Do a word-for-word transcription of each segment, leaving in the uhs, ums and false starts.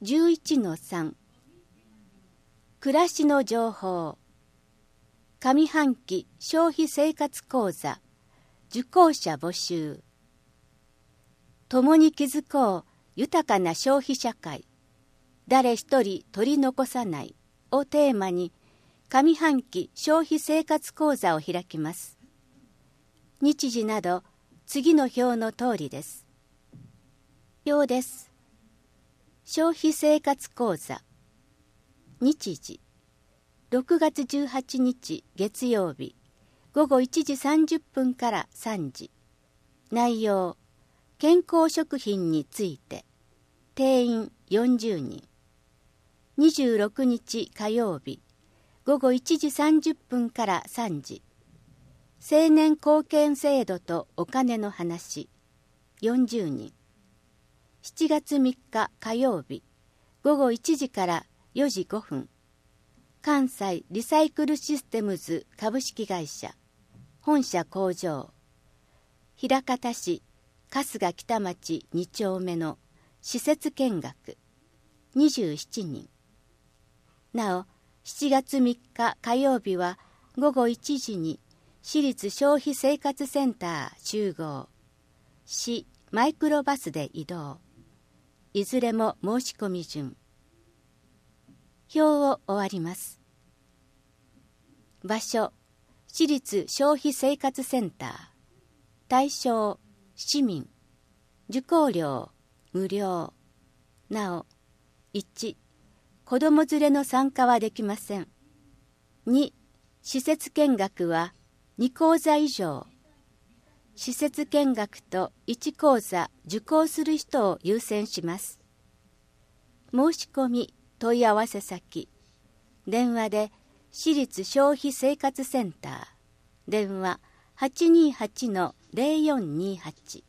じゅういちのさん 暮らしの情報上半期消費生活講座受講者募集共に築こう豊かな消費社会誰一人取り残さないをテーマに上半期消費生活講座を開きます。日時など次の表の通りです。表です。消費生活講座日時ろくがつじゅうはちにち月曜日ごごいちじさんじゅっぷんからさんじ内容健康食品について定員よんじゅうにんにじゅうろくにち火曜日ごごいちじさんじゅっぷんからさんじ青年貢献制度とお金の話よんじゅうにんしちがつみっか火曜日ごごいちじからよじごふん関西リサイクルシステムズ株式会社本社工場枚方市春日北町に丁目の施設見学にじゅうななにんなおしちがつみっか火曜日はごごいちじに市立消費生活センター集合市マイクロバスで移動いずれも申し込み順表を終わります。場所市立消費生活センター対象市民受講料無料なおいち子ども連れの参加はできません。に施設見学はに講座以上施設見学といち講座受講する人を優先します。申し込み問い合わせ先電話で市立消費生活センター電話 はちにはちのゼロよんにはち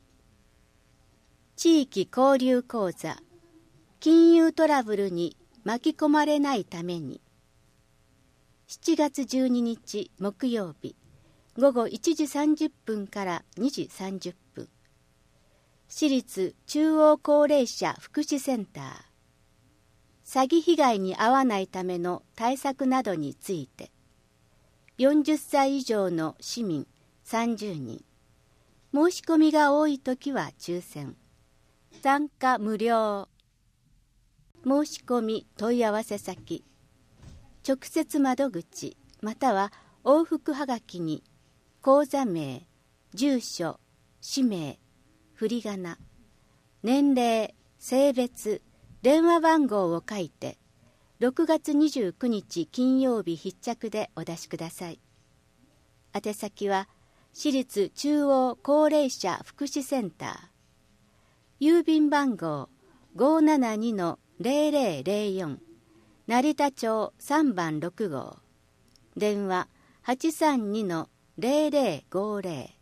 地域交流講座金融トラブルに巻き込まれないためにしちがつじゅうににち木曜日ごごいちじさんじゅっぷんからにじさんじゅっぷん市立中央高齢者福祉センター詐欺被害に遭わないための対策などについてよんじゅっさい以上の市民さんじゅうにん申し込みが多いときは抽選参加無料申し込み問い合わせ先直接窓口または往復はがきに口座名住所氏名振り仮名年齢性別電話番号を書いてろくがつにじゅうくにち金曜日必着でお出しください。宛先は市立中央高齢者福祉センター郵便番号 ごーななにのゼロゼロゼロよん 成田町さんばんろくごう電話 はちさんにのゼロゼロごゼロ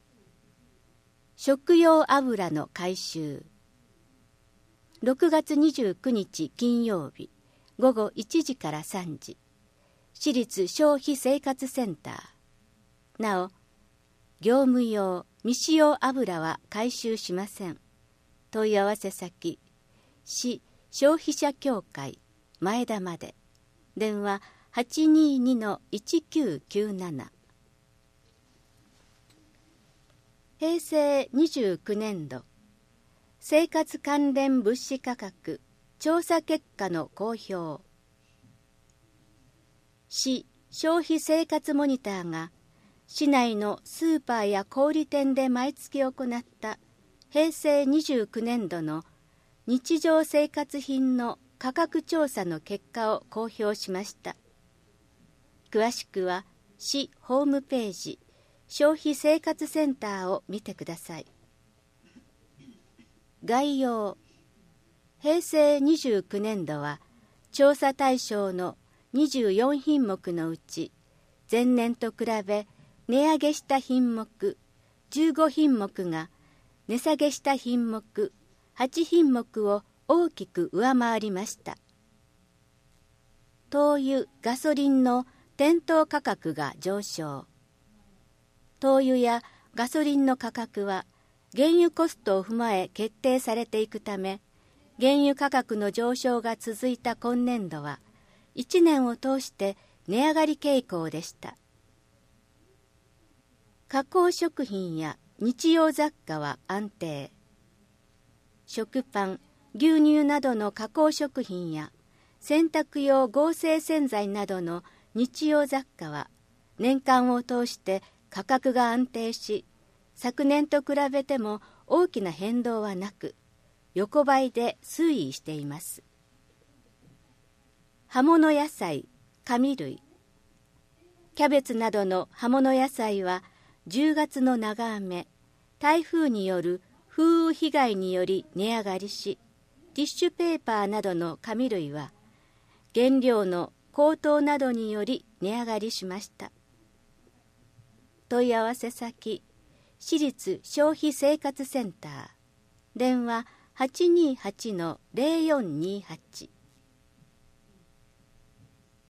食用油の回収ろくがつにじゅうくにち金曜日ごごいちじからさんじ市立消費生活センターなお業務用未使用油は回収しません。問い合わせ先市消費者協会前田まで電話 はちににのいちきゅうきゅうなな 平成にじゅうきゅうねんど生活関連物資価格調査結果の公表市消費生活モニターが市内のスーパーや小売店で毎月行った平成にじゅうきゅうねんどの日常生活品の価格調査の結果を公表しました。詳しくは市ホームページ消費生活センターを見てください。概要平成にじゅうきゅうねんどは調査対象のにじゅうよんひんもくのうち前年と比べ値上げした品目じゅうごひんもくが値下げした品目はちひんもくを大きく上回りました。灯油・ガソリンの店頭価格が上昇。灯油やガソリンの価格は原油コストを踏まえ決定されていくため、 原油価格の上昇が続いた今年度はいちねんを通して値上がり傾向でした。加工食品や日用雑貨は安定。食パン、牛乳などの加工食品や洗濯用合成洗剤などの日用雑貨は年間を通して価格が安定し、昨年と比べても大きな変動はなく、横ばいで推移しています。葉物野菜、紙類。キャベツなどの葉物野菜はじゅうがつの長雨、台風による風雨被害により値上がりし、ティッシュペーパーなどの紙類は原料の高騰などにより値上がりしました。問い合わせ先、私立消費生活センター、電話 はちにーはちのゼロよんにーはち。